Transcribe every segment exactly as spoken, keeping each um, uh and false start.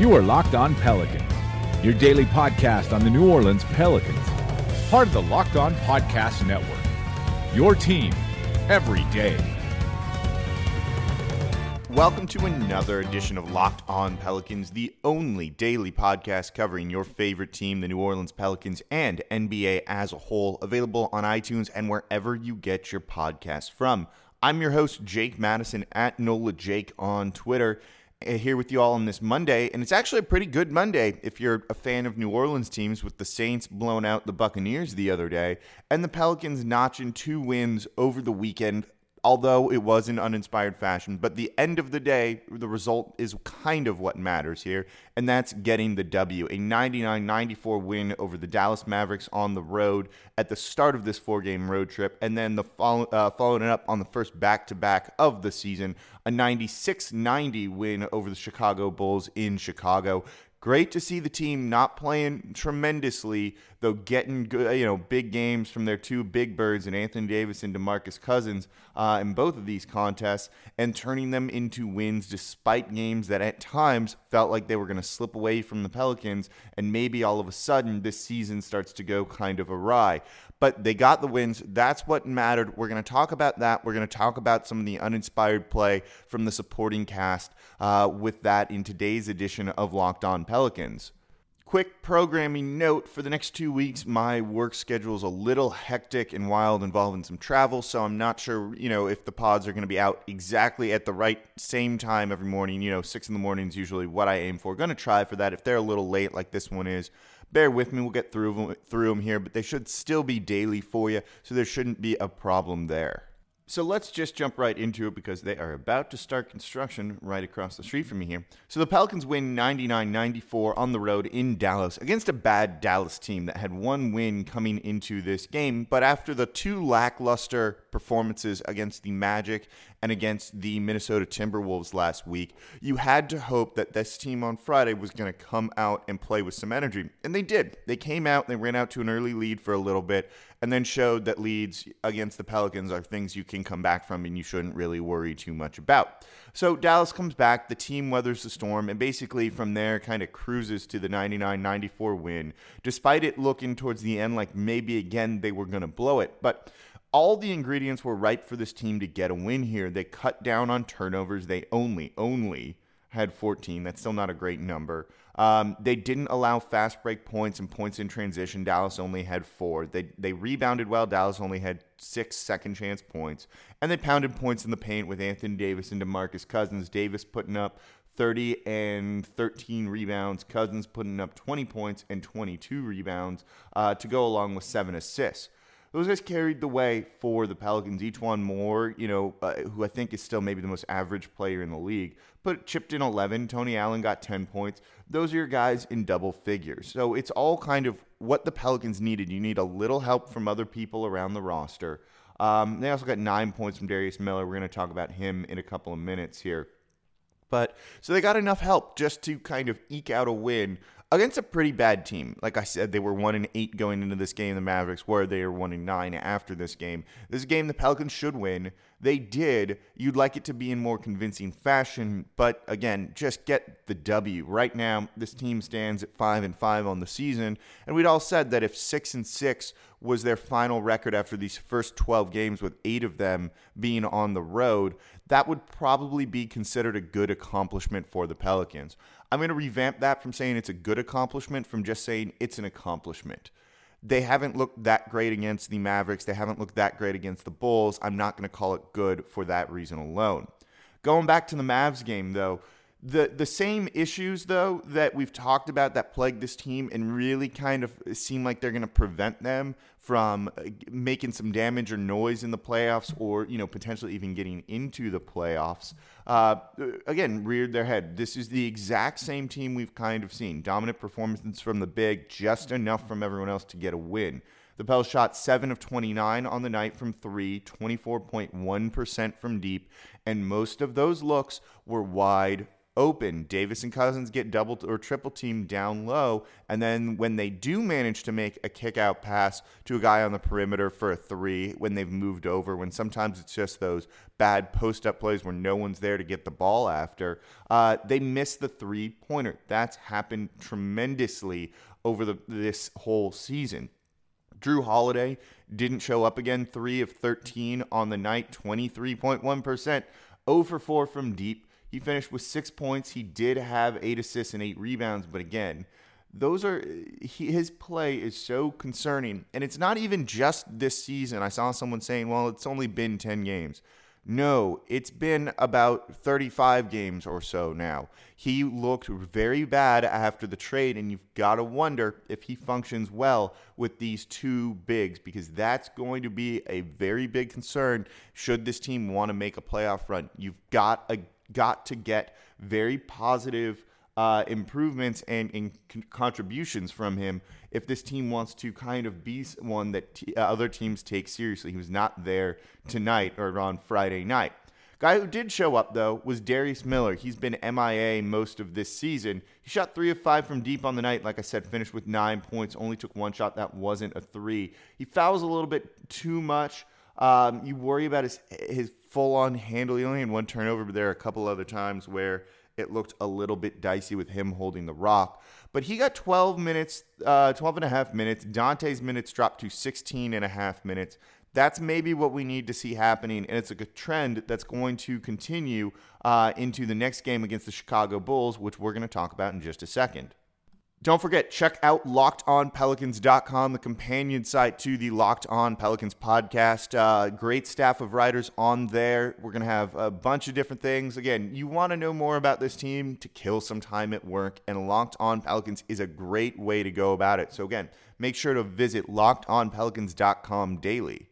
You are Locked On Pelicans, your daily podcast on the New Orleans Pelicans, part of the Locked On Podcast Network, your team every day. Welcome to another edition of Locked On Pelicans, the only daily podcast covering your favorite team, the New Orleans Pelicans, and N B A as a whole, available on iTunes and wherever you get your podcasts from. I'm your host, Jake Madison, at NOLA Jake on Twitter, here with you all on this Monday, and it's actually a pretty good Monday if you're a fan of New Orleans teams, with the Saints blowing out the Buccaneers the other day, and the Pelicans notching two wins over the weekend, although it was in uninspired fashion. But the end of the day, the result is kind of what matters here, and that's getting the W. A ninety-nine ninety-four win over the Dallas Mavericks on the road at the start of this four-game road trip, and then the follow, uh, following it up on the first back-to-back of the season, a ninety-six ninety win over the Chicago Bulls in Chicago. Great to see the team not playing tremendously, though getting good, you know, big games from their two big birds in Anthony Davis and DeMarcus Cousins uh, in both of these contests, and turning them into wins despite games that at times felt like they were going to slip away from the Pelicans, and maybe all of a sudden this season starts to go kind of awry. But they got the wins. That's what mattered. We're going to talk about that. We're going to talk about some of the uninspired play from the supporting cast uh, with that in today's edition of Locked On Pelicans. Quick programming note, for the next two weeks, my work schedule is a little hectic and wild, involving some travel, so I'm not sure, you know, if the pods are going to be out exactly at the right same time every morning. You know, six in the morning is usually what I aim for. Going to try for that. If they're a little late like this one is, bear with me. We'll get through them, through them here, but they should still be daily for you, so there shouldn't be a problem there. So let's just jump right into it, because they are about to start construction right across the street from me here. So the Pelicans win ninety-nine ninety-four on the road in Dallas against a bad Dallas team that had one win coming into this game. But after the two lackluster performances against the Magic and against the Minnesota Timberwolves last week, you had to hope that this team on Friday was going to come out and play with some energy. And they did. They came out, they ran out to an early lead for a little bit, and then showed that leads against the Pelicans are things you can come back from and you shouldn't really worry too much about. So Dallas comes back, the team weathers the storm, and basically from there kind of cruises to the ninety-nine ninety-four win, despite it looking towards the end like maybe again they were going to blow it. But all the ingredients were right for this team to get a win here. They cut down on turnovers. They only, only had fourteen. That's still not a great number. Um, they didn't allow fast break points and points in transition. Dallas only had four. They they rebounded well. Dallas only had six second chance points. And they pounded points in the paint with Anthony Davis and DeMarcus Cousins. Davis putting up thirty and thirteen rebounds. Cousins putting up twenty points and twenty-two rebounds uh, to go along with seven assists. Those guys carried the way for the Pelicans. Each one more, you know, uh, who I think is still maybe the most average player in the league, but chipped in eleven. Tony Allen got ten points. Those are your guys in double figures. So it's all kind of what the Pelicans needed. You need a little help from other people around the roster. Um, they also got nine points from Darius Miller. We're going to talk about him in a couple of minutes here. But so they got enough help just to kind of eke out a win against a pretty bad team. Like I said, they were one and eight going into this game. The Mavericks were. They are one and nine after this game. This is a game the Pelicans should win. They did. You'd like it to be in more convincing fashion, but again, just get the W. Right now, this team stands at five and five on the season, and we'd all said that if six and six was their final record after these first twelve games, with eight of them being on the road, that would probably be considered a good accomplishment for the Pelicans. I'm going to revamp that from saying it's a good accomplishment from just saying it's an accomplishment. They haven't looked that great against the Mavericks. They haven't looked that great against the Bulls. I'm not going to call it good for that reason alone. Going back to the Mavs game, though, the the same issues, though, that we've talked about that plague this team and really kind of seem like they're going to prevent them from making some damage or noise in the playoffs, or, you know, potentially even getting into the playoffs, uh, again, reared their head. This is the exact same team we've kind of seen. Dominant performances from the big, just enough from everyone else to get a win. The Pels shot seven of twenty-nine on the night from three, twenty-four point one percent from deep, and most of those looks were wide open. Davis and Cousins get double or triple teamed down low, and then when they do manage to make a kick out pass to a guy on the perimeter for a three, when they've moved over, when sometimes it's just those bad post up plays where no one's there to get the ball after, uh, they miss the three pointer. That's happened tremendously over the, this whole season. Jrue Holiday didn't show up again, three of thirteen on the night, twenty-three point one percent, zero for four from deep. He finished with six points. He did have eight assists and eight rebounds, but again, those are he, his play is so concerning. And it's not even just this season. I saw someone saying, well, it's only been ten games. No, it's been about thirty-five games or so now. He looked very bad after the trade, and you've got to wonder if he functions well with these two bigs, because that's going to be a very big concern should this team want to make a playoff run. You've got a got to get very positive uh, improvements and, and con- contributions from him if this team wants to kind of be one that t- uh, other teams take seriously. He was not there tonight or on Friday night. Guy who did show up, though, was Darius Miller. He's been M I A most of this season. He shot three of five from deep on the night. Like I said, finished with nine points, only took one shot. That wasn't a three. He fouls a little bit too much. Um, you worry about his his full-on handle. He only had one turnover, but there are a couple other times where it looked a little bit dicey with him holding the rock. But he got twelve minutes, uh, twelve and a half minutes. Dante's minutes dropped to sixteen and a half minutes. That's maybe what we need to see happening, and it's a good trend that's going to continue uh, into the next game against the Chicago Bulls, which we're going to talk about in just a second. Don't forget, check out locked on pelicans dot com, the companion site to the Locked On Pelicans podcast. Uh, great staff of writers on there. We're going to have a bunch of different things. Again, you want to know more about this team to kill some time at work, and Locked On Pelicans is a great way to go about it. So again, make sure to visit locked on pelicans dot com daily.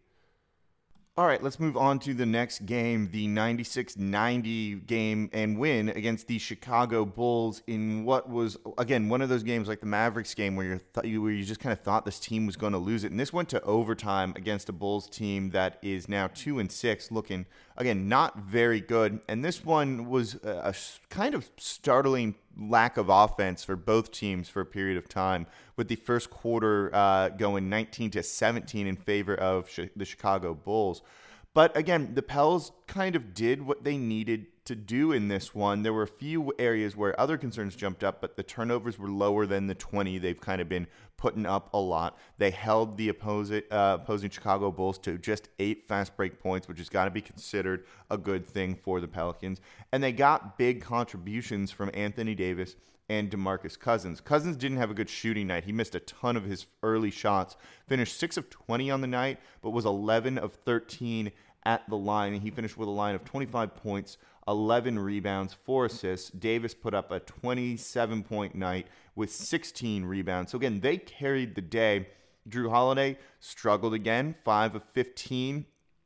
All right, let's move on to the next game, the ninety-six ninety game and win against the Chicago Bulls in what was, again, one of those games like the Mavericks game where, you're th- where you just kind of thought this team was going to lose it. And this went to overtime against a Bulls team that is now two and six, looking, again, not very good. And this one was a, a kind of startling lack of offense for both teams for a period of time, with the first quarter uh, going nineteen to seventeen in favor of sh- the Chicago Bulls. But again, the Pels kind of did what they needed to do in this one. There were a few areas where other concerns jumped up, but the turnovers were lower than the twenty they've kind of been putting up a lot. They held the opposite, uh, opposing Chicago Bulls to just eight fast break points, which has got to be considered a good thing for the Pelicans. And they got big contributions from Anthony Davis and DeMarcus Cousins. Cousins didn't have a good shooting night. He missed a ton of his early shots, finished six of twenty on the night, but was eleven of thirteen at the line. And he finished with a line of twenty-five points, eleven rebounds, four assists. Davis put up a twenty-seven point night with sixteen rebounds. So again, they carried the day. Jrue Holiday struggled again, five of fifteen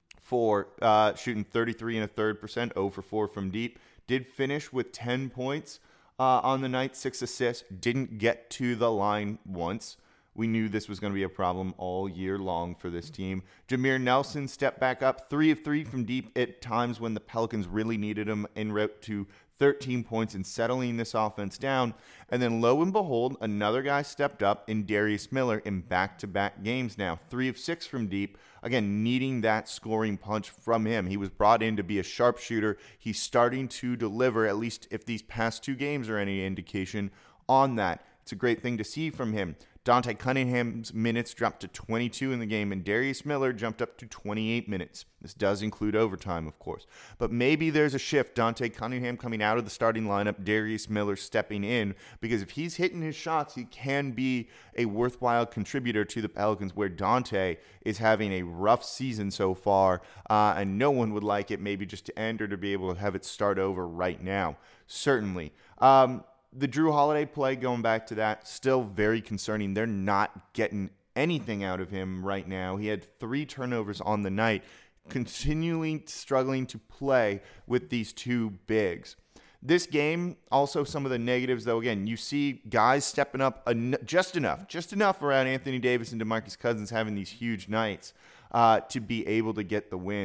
for uh, shooting thirty-three and a third percent, zero for four from deep. Did finish with ten points uh, on the night, six assists. Didn't get to the line once. We knew this was going to be a problem all year long for this team. Jameer Nelson stepped back up, three of three from deep at times when the Pelicans really needed him, en route to thirteen points and settling this offense down. And then lo and behold, another guy stepped up in Darius Miller in back-to-back games now. Three of six from deep. Again, needing that scoring punch from him. He was brought in to be a sharpshooter. He's starting to deliver, at least if these past two games are any indication on that. It's a great thing to see from him. Dante Cunningham's minutes dropped to twenty-two in the game, and Darius Miller jumped up to twenty-eight minutes. This does include overtime, of course. But maybe there's a shift. Dante Cunningham coming out of the starting lineup, Darius Miller stepping in, because if he's hitting his shots, he can be a worthwhile contributor to the Pelicans, where Dante is having a rough season so far, uh, and no one would like it maybe just to end or to be able to have it start over right now. Certainly. Um, The Jrue Holiday play, going back to that, still very concerning. They're not getting anything out of him right now. He had three turnovers on the night, continually struggling to play with these two bigs. This game, also some of the negatives, though, again, you see guys stepping up en- just enough, just enough around Anthony Davis and DeMarcus Cousins having these huge nights uh, to be able to get the wins.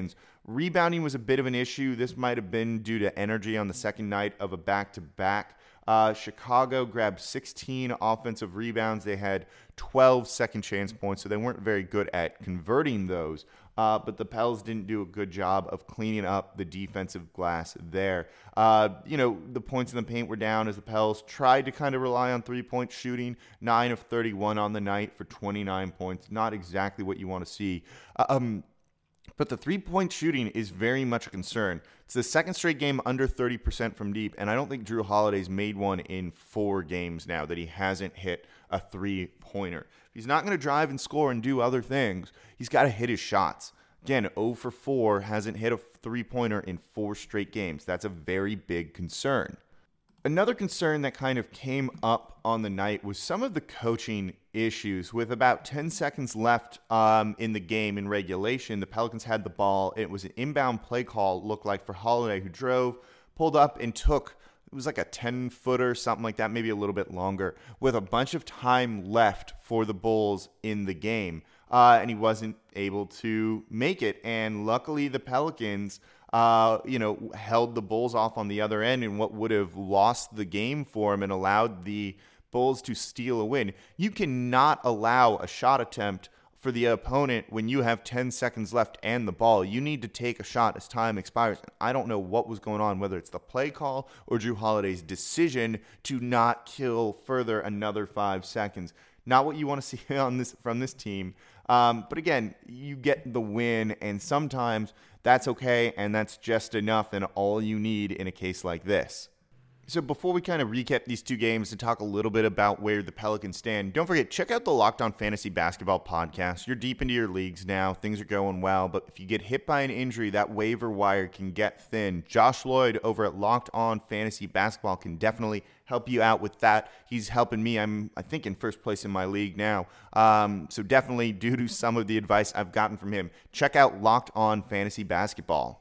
Rebounding was a bit of an issue. This might have been due to energy on the second night of a back-to-back. Uh, Chicago grabbed sixteen offensive rebounds. They had twelve second chance points, so they weren't very good at converting those. Uh, but the Pels didn't do a good job of cleaning up the defensive glass there. Uh, you know, the points in the paint were down as the Pels tried to kind of rely on three-point shooting. nine of thirty-one on the night for twenty-nine points. Not exactly what you want to see. Um, but the three-point shooting is very much a concern. It's the second straight game under thirty percent from deep, and I don't think Jrue Holiday's made one in four games now that he hasn't hit a three-pointer. If he's not going to drive and score and do other things, he's got to hit his shots. Again, zero for four, hasn't hit a three-pointer in four straight games. That's a very big concern. Another concern that kind of came up on the night was some of the coaching issues. With about ten seconds left um, in the game in regulation, the Pelicans had the ball. It was an inbound play call, looked like, for Holiday, who drove, pulled up, and took, it was like a ten-footer, something like that, maybe a little bit longer, with a bunch of time left for the Bulls in the game. Uh, and he wasn't able to make it. And luckily, the Pelicans Uh, you know, held the Bulls off on the other end in what would have lost the game for him and allowed the Bulls to steal a win. You cannot allow a shot attempt for the opponent when you have ten seconds left and the ball. You need to take a shot as time expires. I don't know what was going on, whether it's the play call or Jrue Holiday's decision to not kill further another five seconds. Not what you want to see on this from this team. Um, but again, you get the win, and sometimes that's okay, and that's just enough and all you need in a case like this. So before we kind of recap these two games and talk a little bit about where the Pelicans stand, don't forget, check out the Locked On Fantasy Basketball podcast. You're deep into your leagues now. Things are going well, but if you get hit by an injury, that waiver wire can get thin. Josh Lloyd over at Locked On Fantasy Basketball can definitely help you out with that. He's helping me. I'm, I think, in first place in my league now. Um, so definitely, due to some of the advice I've gotten from him, check out Locked On Fantasy Basketball.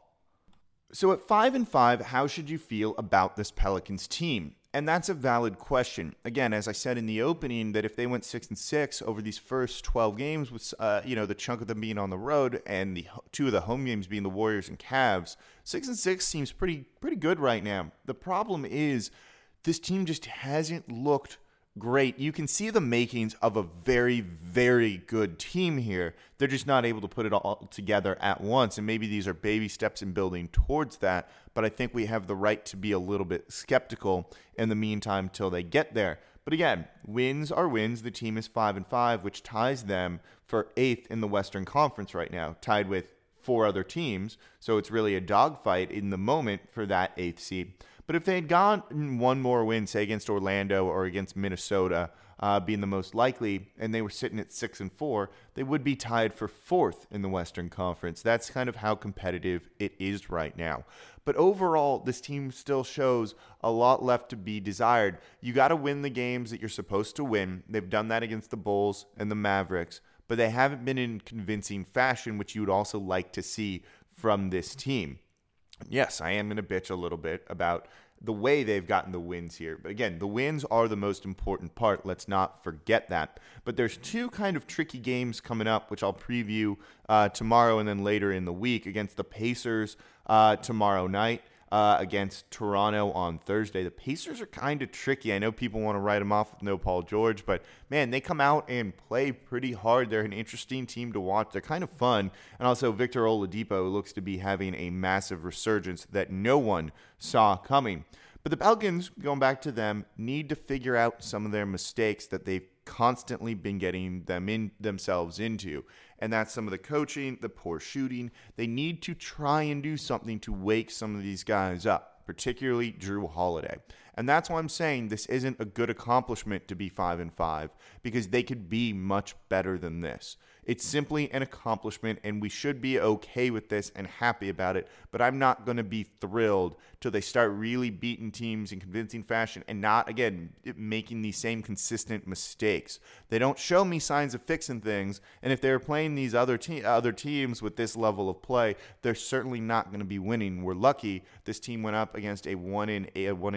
So at five and five, how should you feel about this Pelicans team? And that's a valid question. Again, as I said in the opening, that if they went six and six over these first twelve games, with uh, you know the chunk of them being on the road and the two of the home games being the Warriors and Cavs, six and six seems pretty pretty good right now. The problem is this team just hasn't looked great. You can see the makings of a very, very good team here. They're just not able to put it all together at once, and maybe these are baby steps in building towards that, but I think we have the right to be a little bit skeptical in the meantime till they get there. But again, wins are wins. The team is five and five, which ties them for eighth in the Western Conference right now, tied with four other teams, so it's really a dogfight in the moment for that eighth seed. But if they had gotten one more win, say against Orlando or against Minnesota, uh, being the most likely, and they were sitting at six and four, they would be tied for fourth in the Western Conference. That's kind of how competitive it is right now. But overall, this team still shows a lot left to be desired. You got to win the games that you're supposed to win. They've done that against the Bulls and the Mavericks, but they haven't been in convincing fashion, which you would also like to see from this team. Yes, I am going to bitch a little bit about the way they've gotten the wins here. But again, the wins are the most important part. Let's not forget that. But there's two kind of tricky games coming up, which I'll preview uh, tomorrow and then later in the week, against the Pacers uh, tomorrow night, uh, against Toronto on Thursday. The Pacers are kind of tricky. I know people want to write them off with no Paul George, but man, they come out and play pretty hard. They're an interesting team to watch. They're kind of fun. And also Victor Oladipo looks to be having a massive resurgence that no one saw coming. But the Pelicans, going back to them, need to figure out some of their mistakes that they've constantly been getting them in themselves into. And that's some of the coaching, the poor shooting. They need to try and do something to wake some of these guys up, particularly Jrue Holiday. And that's why I'm saying this isn't a good accomplishment to be five and five, because they could be much better than this. It's simply an accomplishment, and we should be okay with this and happy about it. But I'm not going to be thrilled till they start really beating teams in convincing fashion and not, again, making these same consistent mistakes. They don't show me signs of fixing things, and if they're playing these other te- other teams with this level of play, they're certainly not going to be winning. We're lucky this team went up against a one in eight, a one in eight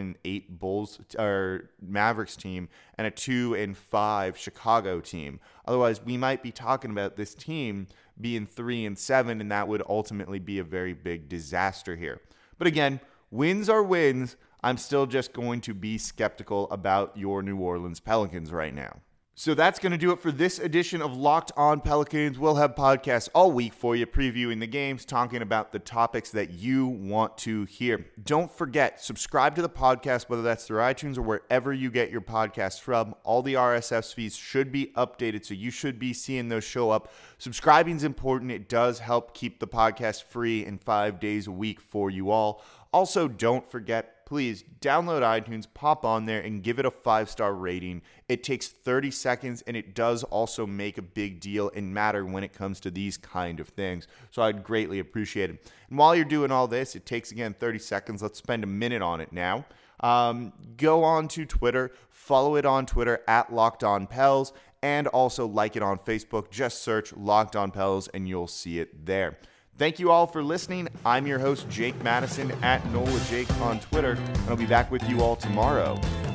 eight Bulls or Mavericks team and a two and five Chicago team. Otherwise, we might be talking about this team being three and seven, and that would ultimately be a very big disaster here. But again, wins are wins. I'm still just going to be skeptical about your New Orleans Pelicans right now. So that's going to do it for this edition of Locked On Pelicans. We'll have podcasts all week for you, previewing the games, talking about the topics that you want to hear. Don't forget, subscribe to the podcast, whether that's through iTunes or wherever you get your podcasts from. All the R S S feeds should be updated, so you should be seeing those show up. Subscribing is important. It does help keep the podcast free and five days a week for you all. Also, don't forget, please download iTunes, pop on there, and give it a five-star rating. It takes thirty seconds, and it does also make a big deal and matter when it comes to these kind of things. So I'd greatly appreciate it. And while you're doing all this, it takes, again, thirty seconds. Let's spend a minute on it now. Um, go on to Twitter, follow it on Twitter at Locked On Pels, and also like it on Facebook. Just search Locked On Pels, and you'll see it there. Thank you all for listening. I'm your host, Jake Madison, at Nola Jake on Twitter, and I'll be back with you all tomorrow.